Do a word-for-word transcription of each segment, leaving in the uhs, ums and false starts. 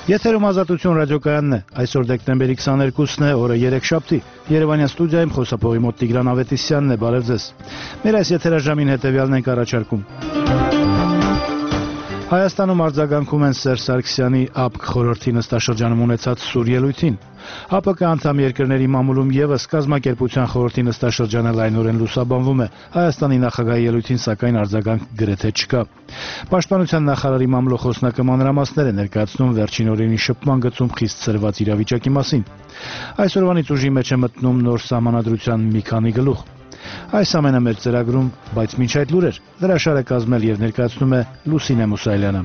Եթերում Ազատություն ռադիոկայանն է, այսօր դեկտեմբերի քսաներկուսն է, օրը երեքշաբթի, Երևանյան ստուդիայում խոսափողի մոտ Տիգրան Ավետիսյանն է, բարև ձեզ։ Մեր այս եթերաժամին հետևյալն ենք առաջարկում։ Հայաստանում արձագանքում են Սերժ Սարգսյանի ԱՊԿ խորհրդի նստաշրջանում ունեցած սուր ելույթին։ ԱՊԿ անդամ երկրների մամուլում ևս կազմակերպության խորհրդի նստաշրջանը լայնորեն լուսաբանվում է, Հայաստանի նախագահի ելույթին սակայն արձագանք գրեթե չկա։ Պաշտպանության նախարարի մամլոխոսնակը մանրամասներ է ներկայացնում վերջին օրերի շփման գծում խիստ սրված իրավիճակի մասին։ Այսօրվանից ուժի մեջ է մտնում նոր սահմանադրության մի քանի գլուխ։ Այս ամենը մեր ծրագրում, բայց մինչ այդ լուրեր, հրաշալը կազմել եւ ներկայացնում է Լուսինե Մուսայելյանը։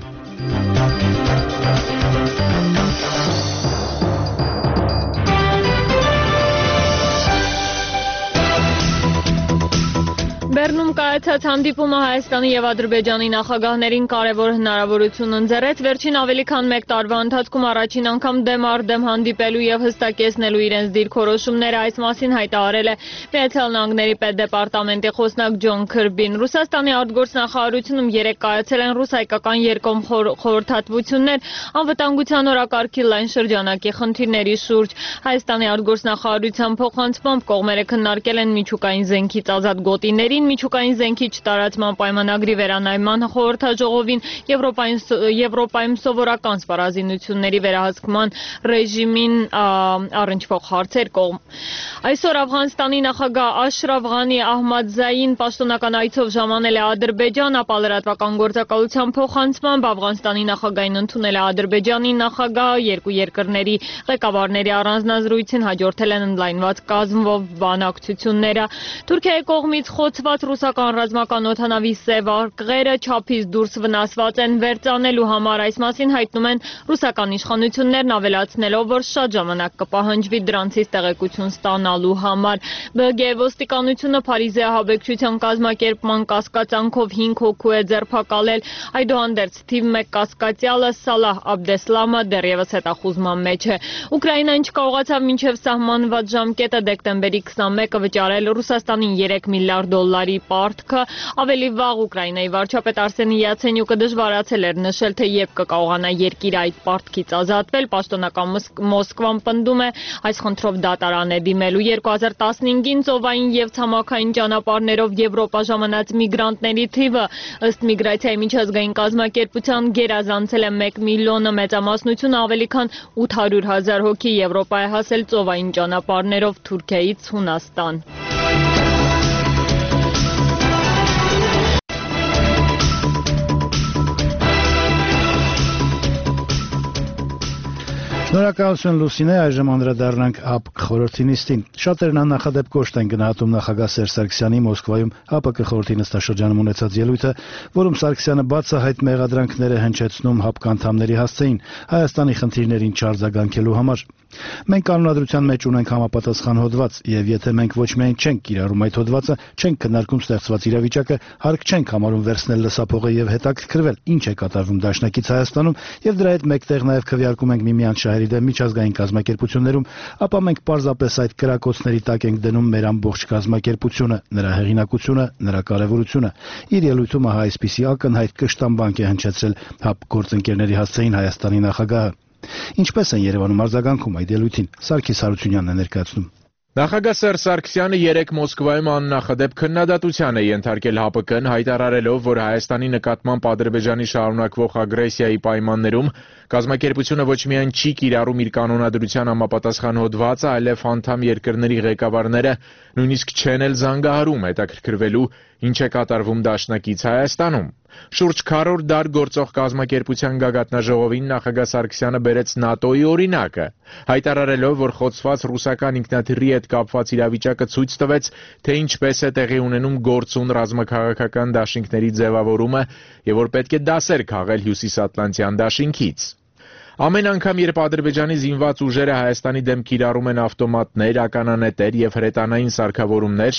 Բեռնում կայացած հանդիպումը Հայաստանի եւ Ադրբեջանի նախագահներին կարևոր հնարավորություն ընձեռեց վերջին ավելի քան մեկ տարվա ընթացքում առաջին անգամ դեմ առ դեմ հանդիպելու եւ հստակեցնելու իրենց դիրքորոշումները, այս մասին հայտարարել է Միացյալ Նահանգների պետդեպարտամենտի խոսնակ Ջոն Քըրբին։ Ռուսաստանի արտգործնախարարությունում երեկ կայացել են ռուս-հայկական երկկողմ խորհրդատվություններ անվտանգության օրակարգի լայն շրջանակի խնդիրների շուրջ։ Հայաստանի արտգործնախարարության փոխանցմամբ կողմերը քննարկել են միջուկային զենքից ազատ գոտիներին, միջուկային զենքի չտարածման պայմանագրի վերանայման խորհրդաժողովին, Եվրոպայում, Եվրոպայում սովորական սպառազինությունների վերահսկման ռեժիմին առնչվող հարցեր կողմ։ Այսօր Աֆղանստանի նախագահ Աշրաֆ Ղանի Ահմադզային պաշտոնական այցով ժամանել է Ադրբեջան, ապա լրատվական գործակալության փոխանցմամբ Աֆղանստանի նախագահին ընդունել է Ադրբեջանի նախագահը, երկու երկրների ղեկավարների առանձնազրույցին հաջորդել են ընդլայնված կազմով բանակցությունները։ Թուրքիայի կողմից խոցված ռուսական ռազմական օդանավի սև արկղերը չափից դուրս վնասված են վերծանելու համար, այս մասին հայտնում են ռուսական իշխանություններն, ավելացնելով, որ շատ ժամանակ կպահանջվի դրանցից տեղեկություն ստանալու համար։ ԲԳ ոստիկանությունը Փարիզի ահաբեկչության կազմակերպման կասկածանքով հինգ հոգու է ձերբակալել, այդուհանդերձ թիվ մեկ կասկածյալը Սալահ Աբդեսլամը դեռևս հետախուզման մեջ է։ Ուկրաինան չկարողացավ մինչև սահմանված ժամկետը դեկտեմբերի քսանմեկը վճարել Ռուսաստանին երեք միլիարդ դոլարի պարտքը, ավելի վաղ Ուկրաինայի վարչապետ Արսենի Յացենյուկը դժվարացել էր նշել, թե երբ կկարողանա երկիրը այդ պարտքից ազատվել, պաշտոնական Մոսկվան պնդում է այս խնդրով դատարան է դիմելու։ երկու հազար տասնհինգին ծովային եւ ցամաքային ճանապարհներով Եվրոպա ժամանած միգրանտների թիվը ըստ միգրացիայի միջազգային կազմակերպության գերազանցել է մեկ միլիոնը, մեծամասնությունը ավելի քան ութ հարյուր հազար հոգի Եվրոպա է հասել ծովային ճանապարհներով Թուրքիայից Հունաստան։ Շնորհակալություն Լուսինե, այժմ անդրադառնանք ԱՊԿ խորհրդի նիստին։ Շատերն աննախադեպ կոշտ են գնահատում նախագահ Սերժ Սարգսյանի Մոսկվայում ԱՊԿ խորհրդի նստաշրջանում ունեցած ելույթը, որում Սարգսյանը բացահայտ մեղադրանքներ է հնչեցնում ՀԱՊԿ անդամների հասցեին Հայաստանի խնդիրներին չարձագանքելու համար։ Մենք կանոնադրության մեջ ունենք համապատասխան հոդված, եւ եթե մենք ոչ միայն չենք կիրառում այդ հոդվածը, չենք քննարկում ստեղծված իրավիճակը, հարկ չենք համարում վերցնել լսափողը եւ հետաքրքրվել, ինչ է կատարվում դաշնակից Հայաստանում, եւ դրա հետ մեկտեղ նաեւ քվեարկում ենք միմյանց շահերի դեմ միջազգային կազմակերպություններում, ապա մենք պարզապես այդ կրակոցների տակ ենք դնում մեր ամբողջ կազմակերպությունը, նրա հեղինակությունը, նրա կարեւորությունը։ Իր ելույթում ահա այսպիսի ակնհայտ կշտամբանք է հնչեցրել ՀԱՊԿ գործընկերների հասցեին Հայաստանի նախագահը։ Ինչպես են Երևանում արձագանքում այդ ելույթին, Սարգիս Հարությունյանն է ներկայացնում։ Նախագահ Սերժ Սարգսյանը երեկ Մոսկվայում աննախադեպ քննադատության է ենթարկել ՀԱՊԿ-ն, հայտարարելով, որ Հայաստանի նկատմամբ Ադրբեջանի շարունակվող ագրեսիայի պայմաններում կազմակերպությունը ոչ միայն չի կիրառում իր կանոնադրության համապատասխան հոդվածը, այլև անդամ երկրների ղեկավարները նույնիսկ չեն էլ զանգահարում հետաքրքրվելու, ինչ է կատարվում դաշնակից Հայաստանում։ Շուրջ քառորդ դար գործող կազմակերպության գագաթնաժողովին նախագահ Սարգսյանը բերեց ՆԱՏՕ-ի օրինակը, հայտարարելով, որ խոցված ռուսական ինքնաթիռի հետ կապված իրավիճակը ցույց տվեց, թե ինչպես է տեղի ունենում գործուն ռազմաքաղաքական դաշինքների ձևավորումը եւ որ պետք է դասեր քաղել Հյուսիսատլանտյան դաշինքից։ Ամեն անգամ, երբ Ադրբեջանի զինված ուժերը Հայաստանի դեմ կիրառում են ավտոմատներ, ականանետեր եւ հրետանային սարքավորումներ,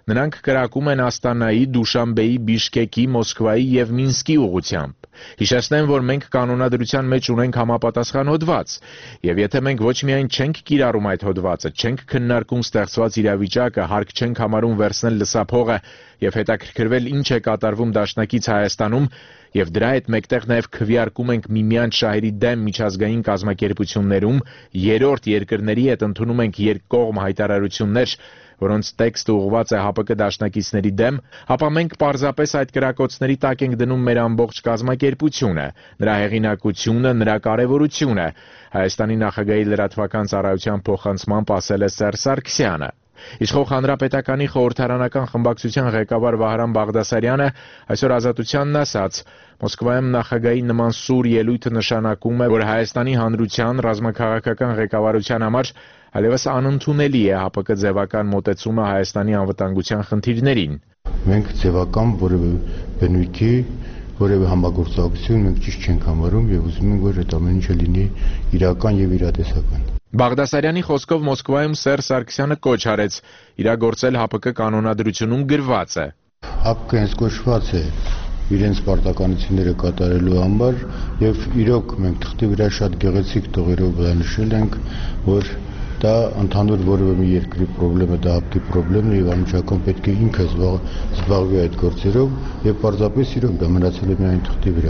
Նրանք կրակում են Աստանայի, Դուշանբեի, Բիշկեկի, Մոսկվայի և Մինսկի ուղղությամբ։ Հիշեցնեմ, որ մենք կանոնադրության մեջ ունենք համապատասխան հոդված, և եթե մենք ոչ միայն չենք կիրառում այդ հոդվածը, չենք քննարկում ստեղծված իրավիճակը, հարկ չենք համարում վերցնել լսափողը և հետաքրքրվել ինչ է կատարվում դաշնակից Հայաստանում, և դրա հետ մեկտեղ նաև քվեարկում ենք միմյանց շահերի դեմ միջազգային կազմակերպություններում, երրորդ երկրների հետ ընդունում ենք երկկողմ հայտարարություններ, որոնց տեքստը ուղղված է ՀԱՊԿ դաշնակիցների դեմ, ապա մենք պարզապես այդ կրակոցների տակ ենք դնում մեր ամբողջ կազմակերպությունը, նրա հեղինակությունը, նրա կարևորությունը, Հայաստանի նախագահի լրատվական ծառայության փոխանցմամբ ասել է Սերժ Սարգսյանը։ Իշխող Հանրապետականի խորհրդարանական խմբակցության ղեկավար Վահրամ Բաղդասարյանը այսօր Ազատությանն ասաց. Մոսկվայում նախագահի նման սուր ելույթը նշանակում է, որ Հայաստանի հանրության ռազմաքաղաքական ղեկավարության համար այլևս անընդունելի է ՀԱՊԿ ձևական մոտեցումը Հայաստանի անվտանգության խնդիրներին։ Մենք ձևական որևէ բնույթի, որևէ համագործակցություն մենք ճիշտ չենք համարում եւ ուզում ենք, որ այդ ամեն ինչը լինի իրական եւ իրատեսական։ Բաղդասարյանի խոսքով Մոսկվայում Սերժ Սարգսյանը կոչ արեց իրագործել ՀԱՊԿ կանոնադրությունում գրված է։ ՀԱՊԿ-ը հենց կոչված է իրենց պարտականությունները կատարելու համար եւ իրոք մենք թղթի վրա շատ գեղեցիկ տողերով բնորոշել ենք, որ դա ընդհանուր որևէ մի երկրի խնդիրը դա ՀԱՊԿ-ի խնդիրն է եւ անմիջական պետք է ինքը զբաղվի այդ գործերով եւ պարզապես իրոք դա մնացել է միայն թղթի վրա։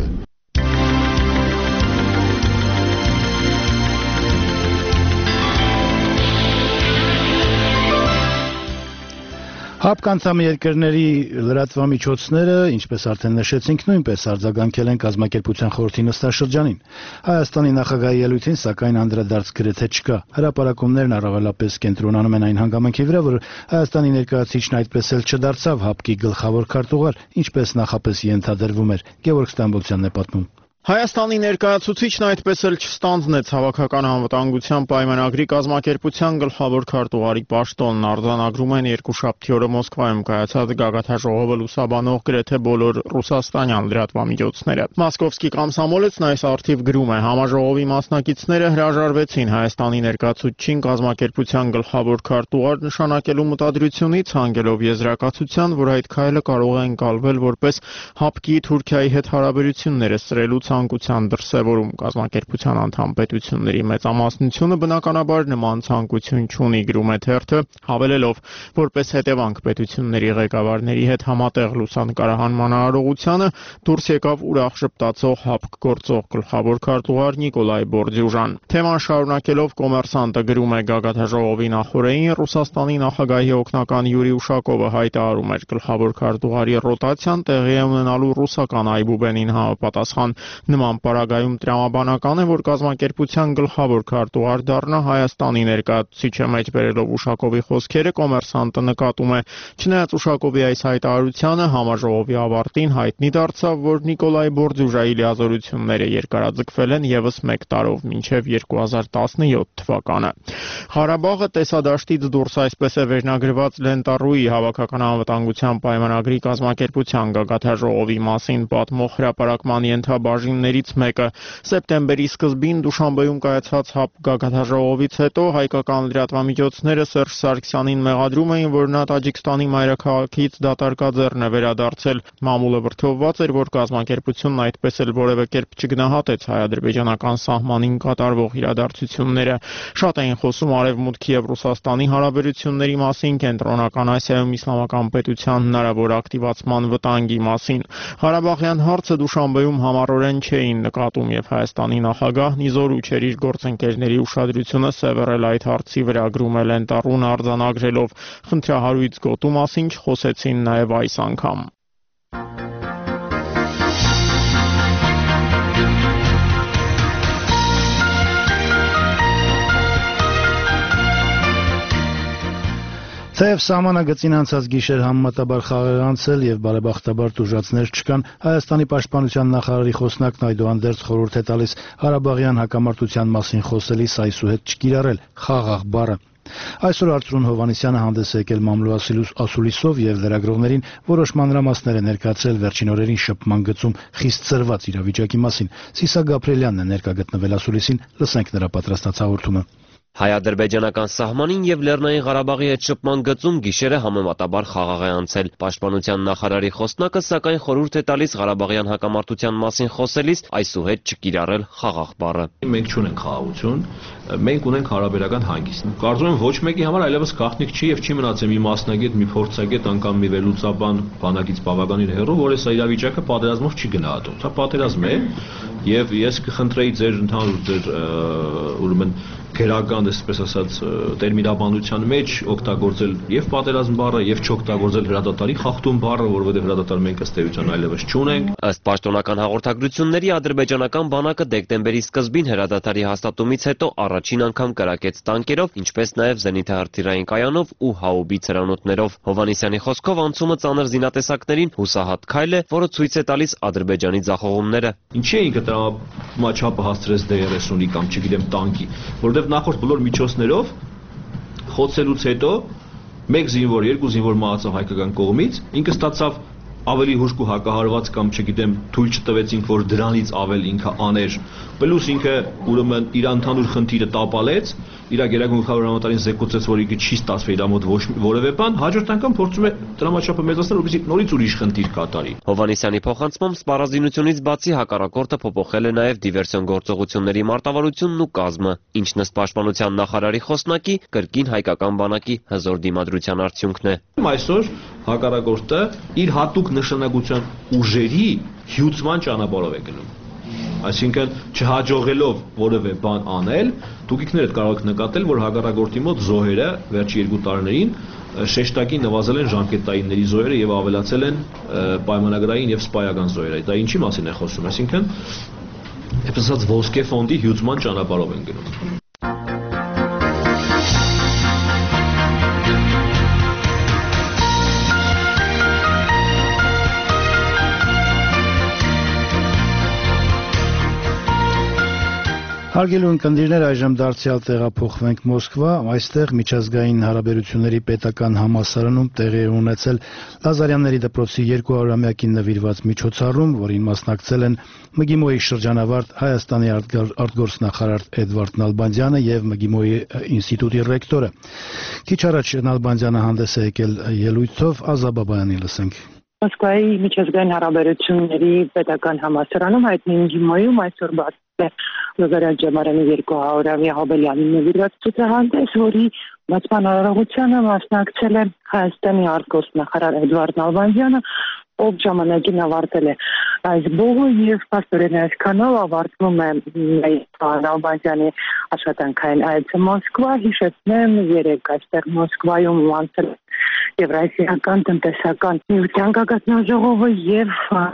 ՀԱՊԿ անդամ երկրների լրատվամիջոցները, ինչպես արդեն նշեցինք, նույնպես արձագանքել են կազմակերպության խորհրդի նստաշրջանին։ Հայաստանի նախագահի ելույթին, սակայն, անդրադարձ գրեթե չկա։ Հրապարակումներն առավելապես կենտրոնանում են այն հանգամանքի վրա, որ Հայաստանի ներկայացուցիչն այդպես էլ չդարձավ ՀԱՊԿ-ի գլխավոր քարտուղար, ինչպես նախապես ենթադրվում էր։ Գևորգ Ստամբոլցյանն է պատմում։ Հայաստանի ներկայացուցիչն այդպես էլ չստանձնեց Հավաքական անվտանգության պայմանագրի կազմակերպության գլխավոր քարտուղարի պաշտոնն, արձանագրում են երկուշաբթի օրը Մոսկվայում կայացած գագաթաժողովը լուսաբանող գրեթե բոլոր ռուսաստանյան լրատվամիջոցները։ Մոսկովսկի կոմսոմոլեցն այս առթիվ գրում է. համաժողովի մասնակիցները հրաժարվեցին Հայաստանի ներկայացուցչին կազմակերպության գլխավոր քարտուղար նշանակելու մտադրությունից, հանգելով եզրակացության, որ այդ քայլը կարող է ընկալվել որպես ՀԱՊԿ-ի Թուրքիայի հետ հարաբերությունները սրելու ցանկության դրսևորում։ Կազմակերպության անդամ պետությունների մեծամասնությունը բնականաբար նման ցանկություն չունի, գրում է թերթը, հավելելով, որպես հետևանք պետությունների ղեկավարների հետ համատեղ լուսանկարահանման արարողությանը դուրս եկավ ուրախ ժպտացող ՀԱՊԿ գործող գլխավոր քարտուղար Նիկոլայ Բորդյուժան։ Թեման շարունակելով կոմերսանտը գրում է գագաթաժողովի նախօրեին Ռուսաստանի նախագահի օգնական Յուրի Ուշակովը հայտարարում էր գլխավոր քարտուղարի ռոտացիան տեղի է ունենալու ռուսական այբուբենին համապատասխան։ Նման պարագայում տրամաբանական է, որ կազմակերպության գլխավոր քարտուղար դառնա Հայաստանի ներկայացուցիչը, մեջ բերելով Ուշակովի խոսքերը կոմերսանտը նկատում է։ Չնայած Ուշակովի այս հայտարարությանը համաժողովի ավարտին հայտնի դարձավ, որ Նիկոլայ Բորդյուժայի լիազորությունները երկարաձգվել են ևս մեկ տարով, մինչև երկու հազար տասնյոթ թվականը։ Ղարաբաղը տեսադաշտից դուրս, այսպես է վերնագրված Լենտառուի Հավաքական անվտանգության պայմանագրի կազմակերպության գագաթաժողովի մասին պատմող հրապարակման ենթաբաժիններից մեկը։ Սեպտեմբերի սկզբին Դուշանբեում կայացած ՀԱՊԿ գագաթաժողովից հետո հայկական լրատվամիջոցները Սերժ Սարգսյանին մեղադրում էին, որ նա Տաջիկստանի մայրաքաղաքից դատարկաձեռն է վերադարձել։ Մամուլը վրդովված էր, որ կազմակերպությունն այդպես էլ որևէ կերպ չգնահատեց հայ-ադրբեջանական սահմանին կատարվող իրադարձությունները։ Շատ էին խոսում Արևմուտքի եւ Ռուսաստանի հարաբերությունների մասին, Կենտրոնական Ասիայում իսլամական պետության հնարավոր ակտիվացման վտանգի մասին։ Ղարաբաղյան հարցը Դուշանբեում համառորեն չէին նկատում եւ Հայաստանի նախագահն իզորու չէր իր գործընկերների ուշադրությունը սևեռել այդ հարցի վրա, գրում է Լենտառուն արձանագրելով խնդրահարույց գոտու մասին չխոսեցին նաեւ այս անգամ։ Թեև սահմանագծին անցած գիշեր համեմատաբար խաղեր անցել եւ բարեբախտաբար տուժածներ չկան, Հայաստանի պաշտպանության նախարարի խոսնակն այդուհանդերձ խորհուրդ է տալիս Ղարաբաղյան հակամարտության մասին խոսելիս այսուհետ չկիրառել խաղաղ բառը։ Այսօր Արծրուն Հովհաննիսյանը հանդես է եկել մամլո ասուլիսով եւ լրագրողներին որոշ մանրամասներ է ներկայացրել վերջին օրերին շփման գծում խիստ ծրված իրավիճակի մասին։ Սիսա Գաբրելյանն է ներկա գտնվել ասուլիսին, լսենք նրա պատրաստած հաղորդումը։ Հայ-ադրբեջանական սահմանին եւ Լեռնային Ղարաբաղի հետ շփման գծում գիշերը համեմատաբար խաղաղ է անցել։ Պաշտպանության նախարարի խոսնակը սակայն խորհուրդ է տալիս Ղարաբաղյան հակամարտության մասին խոսելիս այսուհետ չկիրառել խաղաղ բառը։ Մենք չունենք խաղաղություն, մենք ունենք հարաբերական հանգիստ։ Կարծում եմ ոչ մեկի համար այլևս գաղտնիք չի եւ չի մնացել մի մասնագետ, մի փորձագետ անգամ մի վերլուծաբան բանակից բավականին հեռու, որ այս իրավիճակը պատերազմով չի գնահատում։ Դա պատերազմ է եւ ես կխնդրեի ձեր ընդհանուր ձեր ուրեմն գերական, այսպես ասած, տերմինաբանության մեջ օգտագործել եւ պատերազմ բառը եւ չօգտագործել հրադադարի խախտում բառը, որովհետեւ հրադադար մենք ըստ էության այլևս չունենք։ Ըստ պաշտոնական հաղորդագրությունների ադրբեջանական բանակը դեկտեմբերի սկզբին հրադադարի հաստատումից հետո առաջին անգամ կրակեց տանկերով, ինչպես նաեւ զենիթահրթիռային կայանով ու հաուբից հրանոթներով։ Հովհաննիսյանի խոսքով անցումը ծանր զինատեսակներին հուսահատ քայլ է, որը ցույց է տալիս Ադրբեջանի ձախողումները։ Ինչի է ինքը տրամաչափը հասցրեց դե երեսունի կամ չգիտեմ տանկի, որովհետեւ նախորդ բոլոր միջոցներով խոցելուց հետո մեկ զինվոր, երկու զինվոր մահացավ հայկական կողմից, ինքը ստացավ ավելի հուժկու հակահարված կամ չգիտեմ թույլ չտվեցինք, որ դրանից ավել ինքը աներ, պլյուս ինքը ուրեմն իր ընդհանուր խնդիրը տապալեց, իր գերագույն գլխավոր հրամանատարին զեկուցեց, որ ինքը չի ստացվել իր մոտ որևէ բան, հաջորդ անգամ փորձում է դրամաչափը մեծացնել, որպեսզի նորից ուրիշ խնդիր կատարի։ Հովհաննիսյանի փոխանցմամբ սպառազինությունից բացի հակառակորդը փոփոխել է նաև դիվերսիոն գործողությունների մարտավարությունն ու կազմը, ինչն ըստ պաշտպանության նախարարի խոսնակի կրկին հայկական բանակի հզոր դիմադրության արդյունքն է։ Այսօր հակառակորդը իր հատուկ նշանակության ուժերի հյուծման ճանապարհով է գնում։ Այսինքն չհաջողելով որևէ բան անել, դուք ինքներդ կարող եք նկատել, որ հակառակորդի մոտ զոհերը վերջի երկու տարիներին շեշտակի նվազել են ժամկետայինների զոհերը եւ ավելացել են պայմանագրային եւ սպայական զոհերը։ Դա ինչի մասին է խոսում, այսինքն այսպես ասած ոսկե ֆոնդի հյուծման ճանապարհով են գնում։ Հարգելի ունկնդիրներ, այժմ դարձյալ տեղափոխվենք Մոսկվա, այստեղ միջազգային հարաբերությունների պետական համալսարանում տեղի է ունեցել Լազարյանների դպրոցի երկուհարյուրամյակին նվիրված միջոցառում, որին մասնակցել են ՄԳԻՄՈ-ի շրջանավարտ Հայաստանի արտգործնախարար Էդվարդ Նալբանդյանը եւ ՄԳԻՄՈ-ի ինստիտուտի ռեկտորը։ Քիչ առաջ Նալբանդյանը հանդես է եկել ելույթով, Ազաբաբայանի լսենք։ Մոսկվայի միջազգային հարաբերությունների պետական համալսարանում հայտնի ՄԳԻՄՈ-ում այսօր բացվել է Լազարյան Ջամարյանի երկուհարյուրամյա Հոբելյանի նվիրված ցուցահանդես, որի բացման արարողությանը մասնակցել է Հայաստանի արտգործնախարար Էդվարդ Նալբանդյանը, ով ժամանակին ավարտել է այս բողը եւ փաստորեն այսքանով ավարտվում է Նալբանդյանի աշխատանքային այցը Մոսկվա։ Հիշեցնեմ, երեք այստեղ Մոսկվայում անցել Եվրասիական տնտեսական միության գագաթնաժողովը եւ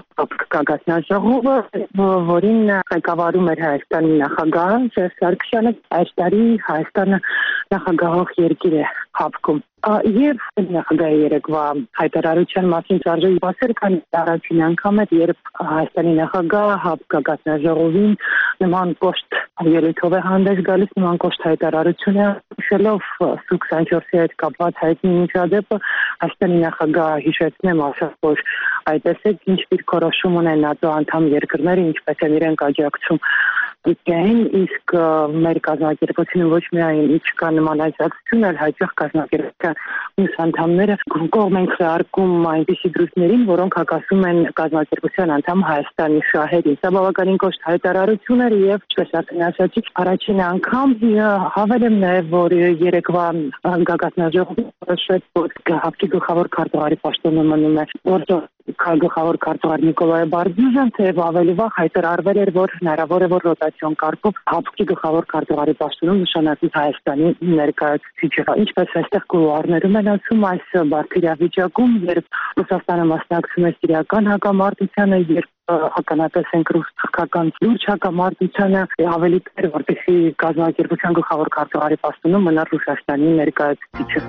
գագաթնաժողովը, որին ղեկավարում էր Հայաստանի նախագահ Սերժ Սարգսյանը, այս տարի Հայաստանը նախագահող երկիր է հապկում։ Եվ նախագահի երեկվա հայտարարության մասին արժի ասել, քանի առաջին անգամ է, երբ Հայաստանի նախագահ հապկագաթնաժողովին նման կոշտ ելույթով է հանդես գալիս, նման կոշտ հայտարարություն է հիշելով Սու քսանչորսի հետ կապված հայտնի միջադեպը, Հայաստանի նախագահ հիշեցնեմ ասաց, որ այդտեսեք ինչ դիրքորոշում ունեն ՆԱՏՕ անդամ երկրները, ինչպես են իրենք աջակցում Ukraine, իսկ մեր կազմակերպությունը ոչ միայն չկա նման այցակցություն, այլ հաճախ կազմակերպության մյուս անդամները կողմ են քրարկում այնպիսի դրույթներին, որոնք հակասում են կազմակերպության անդամ Հայաստանի շահերին։ Սա բավականին կոշտ հայտարարություն էր եւ ինչպես արդեն ասացի, առաջին անգամ հավել եմ նաեւ, որ երեկվա գագաթնաժողովը որոշեց, որ հապկի գլխավոր քարտուղարի պաշտոնը մնում է գործող գլխավոր քարտուղար Նիկոլայ Բարդյուժան, թեև ավելի վաղ հայտարարվել էր, որ հնարավոր է, որ ռոտացիոն կարգով հապկի գլխավոր քարտուղարի պաշտոնում նշանակվի Հայաստանի ներկայացուցիչը։ Ինչպես այստեղ կուլուարներում են ասում, այս բարդ իրավիճակում, երբ Ռուսաստանը մասնակցում է սիրիական հակամարտությանը, երբ ականատես ենք ռուս-թուրքական լուրջ հակամարտությանը, ավելի դեր, որպեսզի կազմակերպության գլխավոր քարտուղարի պաշտոնում մնար Ռուսաստանի ներկայացուցիչը։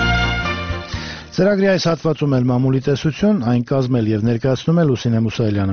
Ծրագրի այս հատվածում էլ մամուլի տեսություն, այն կազմել եւ ներկայացնում է Լուսինե Մուսայելյանը։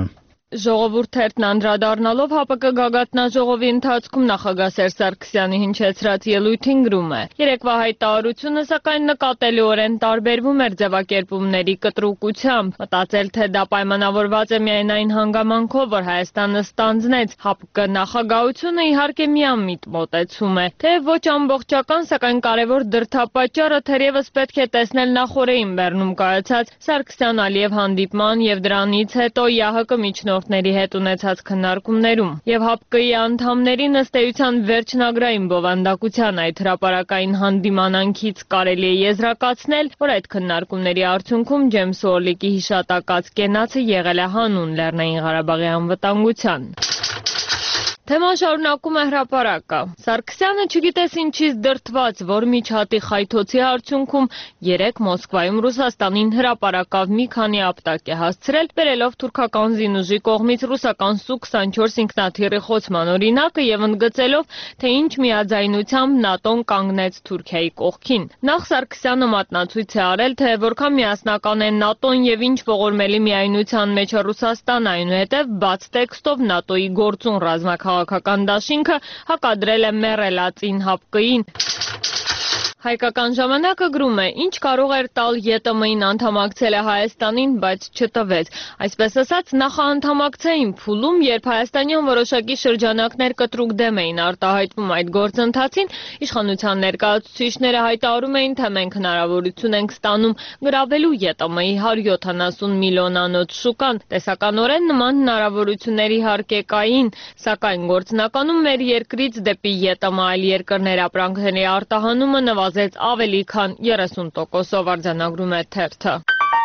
Ժողովուրդ թերթն անդրադառնալով ՀԱՊԿ գագաթնաժողովի ընթացքում նախագահ Սերժ Սարգսյանի հնչեցրած ելույթին գրում է. Երեկվա հայտարարությունը սակայն նկատելիորեն տարբերվում էր ձևակերպումների կտրուկությամբ, մտածել թե դա պայմանավորված է միայն այն հանգամանքով, որ Հայաստանը ստանձնեց, ՀԱՊԿ նախագահությունը իհարկե միամիտ մոտեցում է, թե ոչ ամբողջական, սակայն կարևոր դրդապատճառը թերևս պետք է տեսնել նախօրեին Բեռնում կայացած Սարգսյան-Ալիև հանդիպման եւ դրանից հետո ԵԱՀԿ միջնորդ հետ ունեցած քննարկումներում եւ ՀԱՊԿ-ի անդամներին ըստ էության վերջնագրային բովանդակության այդ հրապարակային հանդիմանանքից կարելի է եզրակացնել, որ այդ քննարկումների արդյունքում Ջեյմս Օրլիկի հիշատակած կենացը եղել է հանուն Լեռնային Ղարաբաղի անվտանգության։ Թեման շարունակում է հրապարակը։ Սարգսյանը չգիտես ինչից դրդված, որ միջհատի խայթոցի արդյունքում երեկ Մոսկվայում Ռուսաստանին հրապարակավ մի քանի ապտակ է հասցրել, բերելով թուրքական զինուժի կողմից ռուսական Սու քսանչորս ինքնաթիռի խոցման օրինակը եւ ընդգծելով, թե ինչ միաձայնությամբ ՆԱՏՕ-ն կանգնեց Թուրքիայի կողքին։ Նախ Սարգսյանը մատնացույց է արել, թե որքան միասնական է ՆԱՏՕ-ն եւ ինչ ողորմելի միայնության մեջ է Ռուսաստանը, այնուհետեւ բաց տեքստով ՆԱՏՕ-ի գործուն ռազմաքաղաքական դաշինքը հակադրել է մեռելածին ՀԱՊԿ-ին։ Հայկական ժամանակը գրում է, ինչ կարող էր տալ ԵՏՄ-ին անդամակցել է Հայաստանին, բայց չտվեց։ Այսպես ասած, նախաանդամակցային փուլում, երբ հայաստանյան որոշակի շրջանակներ կտրուկ դեմ էին արտահայտվում այդ գործընթացին, իշխանության ներկայացուցիչները հայտարարում էին, թե մենք հնարավորություն ենք ստանում գրավելու ԵՏՄ-ի հարյուր յոթանասուն միլիոնանոց շուկան։ Տեսականորեն նման հնարավորություններ իհարկե կային, սակայն գործնականում մեր երկրից դեպի ԵՏՄ այլ երկրներ ապրանքների արտահանումը նվազեց ավելի քան երեսուն տոկոսով, արձանագրում է թերթը։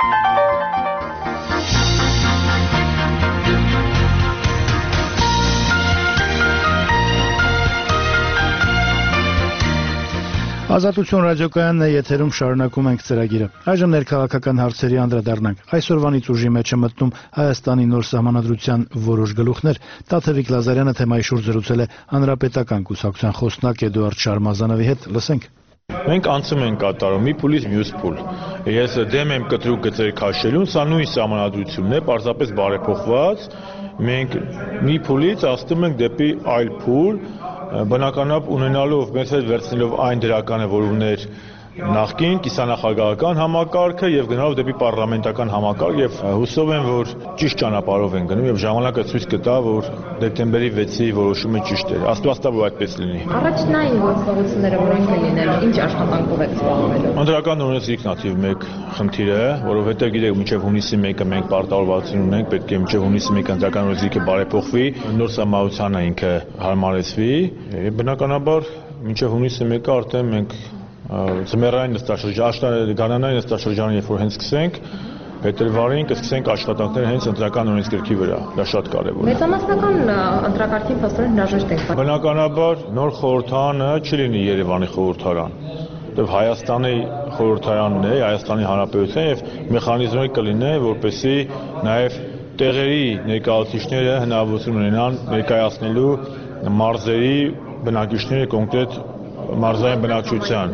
Ազատություն ռադիոկայանն է, եթերում շարունակում ենք ծրագիրը։ Այժմ ներքաղաքական հարցերի անդրադառնանք։ Այսօրվանից ուժի մեջ է մտնում Հայաստանի նոր սահմանադրության որոշ գլուխներ։ Տաթևիկ Լազարյանը թեմայի շուրջ զրուցել է հանրապետական կուսակցության խոսնակ Էդուարդ Շարմազանովի հետ։ Լսենք։ Մենք անցում ենք կատարում մի փուլից մյուս փուլ։ Ես դեմ եմ կտրուկ գծեր քաշելուն, սա նույն սահմանադրությունն է, պարզապես բարեփոխված։ Մենք մի փուլից ասում ենք դեպի այլ փուլ, բնականաբար ունենալով մեծ հետ վերցնելով այն դրականը, որ ուներ նախկին կիսանախագահական համակարգը եւ գնալով դեպի պարլամենտական համակարգ եւ հուսով եմ, որ ճիշտ ճանապարհով են գնում եւ ժամանակը ցույց կտա, որ դեկտեմբերի վեցի որոշումը ճիշտ է։ Աստվածտա որ այդպես լինի։ Առաջնային գործողությունները որոնք են լինել, ինչ աշխատանքով եք զբաղվելու։ Ընդրական նորից ինքնատիվ մեկ խնդիր է, որովհետեւ գիտեք, մինչեւ հունիսի մեկը մենք պարտավորվածություն ունենք, պետք է մինչեւ հունիսի մեկը ընդրական նորից բարեփոխվի, նոր սահմանությանը ինքը հարմարեցվի եւ բնականաբար մինչեւ հունիսի մեկը արդեն մենք Ձմեռային նստաշրջան, գարնանային նստաշրջանը, երբ որ հենց սկսենք, փետրվարին կսկսենք աշխատանքները հենց ընտրական օրենսգրքի գրքի վրա, դա շատ կարևոր է։ Մեծամասնական ընտրակարգին փաստորեն հրաժեշտ ենք։ Բնականաբար նոր խորհրդարանը չի լինի Երևանի խորհրդարան, որտեղ Հայաստանի խորհրդարանն է, Հայաստանի Հանրապետության եւ մեխանիզմը կլինի, որպեսզի նաեւ տեղերի ներկայացուցիչները հնարավորություն ունենան ներկայացնելու մարզերի բնակիչների կոնկրետ մարզային բնակչության։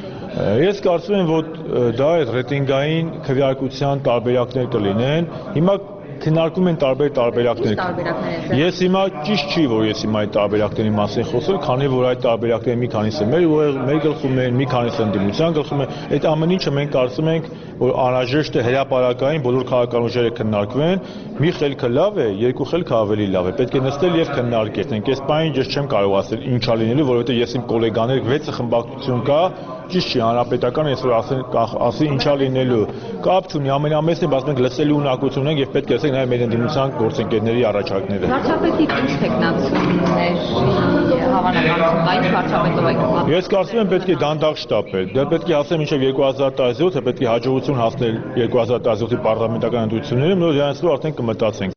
Ես կարծում եմ, որ դա այդ ռեյտինգային քվեարկության տարբերակներ կլինեն։ Հիմա քննարկում են տարբեր տարբերակներ։ Ես հիմա ճիշտ չի, որ ես հիմա այդ տարբերակների մասին խոսել, քանի որ այդ տարբերակները մի քանիսը մեր մեր գլխում են, մի քանիսը ընդդիմության գլխում են։ Այդ ամեն ինչը մենք կարծում ենք, որ անհրաժեշտ է հրապարակային բոլոր քաղաքական ուժերը քննարկվեն։ Մի խելքը լավ է, երկու խելքը ավելի լավ է։ Պետք է նստել եւ քննարկել։ Այս բանը ես չեմ կարող ասել ինչա լինելու, որովհետեւ ես իմ գոլեգաներ վեցը խմբակցություն կա, ճիշտ չի, հանրապետական ես որ ասեն ասի ինչա լինելու։ Կապ չունի, ամենամեծն է, բայց մենք լսելու ունակություն ունենք եւ պետք է լսենք նաեւ մեր ընդդիմության գործընկերների առաջարկները։ Վարչապետի ինչ տեխնացություններ հավանականություն կա, ինչ վարչապետով եք պատասխանում։ Ես կարծում եմ պետք է դանդաղ շտապել։ Դա պետք է ասեմ մինչեւ երկու հազար տասնյոթը պետք է հաջողություն հասնել երկու հազար տասնյոթի պարլամենտական ընտրություններում, նոր դրանցով արդեն կմտածենք։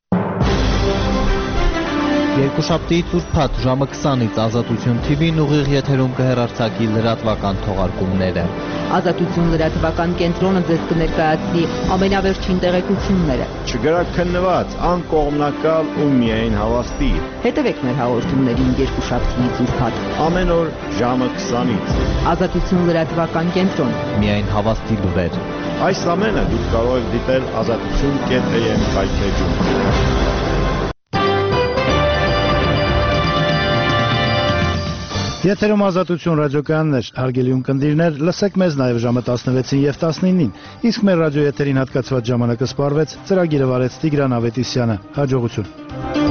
Երկուշաբթիից ուրբաթ ժամը քսանից Ազատություն թի վին ուղիղ եթերում կհեռարձակի լրատվական թողարկումները։ Ազատություն լրատվական կենտրոնը ձեզ կներկայացնի ամենավերջին տեղեկությունները։ Չգրաքննված, անկողմնակալ ու միայն հավաստի։ Հետևեք մեր հաղորդումներին երկուշաբթիից ուրբաթ ամեն օր ժամը քսանից։ Ազատություն լրատվական կենտրոն։ Միայն հավաստի լուրեր։ Այս ամենը դուք կարող եք դիտել ազատություն կետ էմ հայթեջում։ Եթերում Ազատություն ռադիոկայանն էր, հարգելի ունկնդիրներ, լսեք մեզ նաև ժամը տասնվեցին և տասնինին, իսկ մեր ռադիոեթերին հատկացված ժամանակը սպառվեց, ծրագիրը վարեց Տիգրան Ավետիսյանը, հաջողություն։